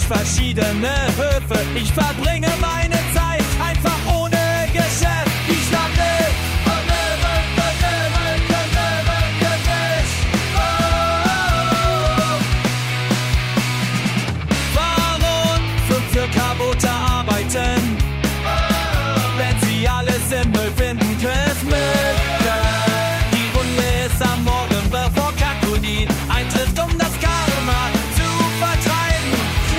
verschiedene Höfe. Ich verbringe meine Zeit einfach ohne Geschäft. Ich lande für Kabote arbeiten, wenn sie alles im Müll finden, Christmas. Die Runde ist am Morgen, bevor Kakulin eintrifft, um das Karma zu vertreiben.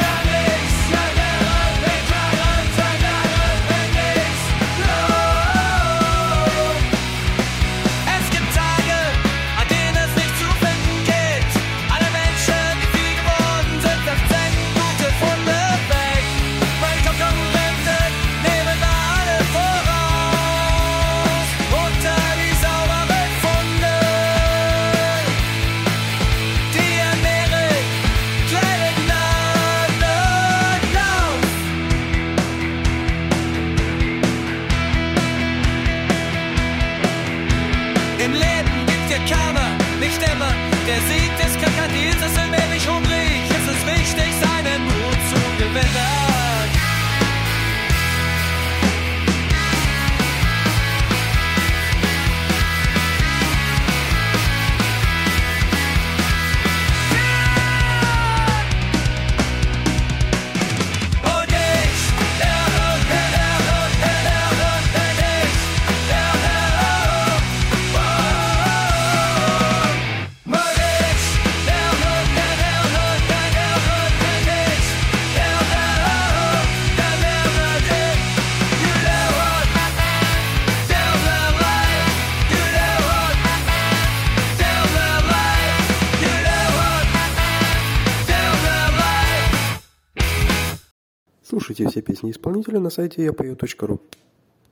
Es gibt Tage, an denen es nicht zu finden geht. Alle Menschen, die viel geworden sind, verzeihen gute Funde weg. Weil Konkurrenten nehmen da alle voraus unter die sauberen Funde. Die Ernährung kleidet nahtlos. Im Leben gibt dir Karma nicht immer. Der Sieg des Krokodils ist allmählich hungrig. Es ist wichtig, seinen Mut zu gewinnen. Und ich, der Hund, der Hund, der Hund, der ich, der Hund. Und ich, der Hund, der Hund, der Hund, der ich, der Hund, der Hund, der ich. You know what? Tell the light. You know what? Tell the light. You know what? Tell the light. Слушайте все песни исполнителя на сайте yapoe.ru.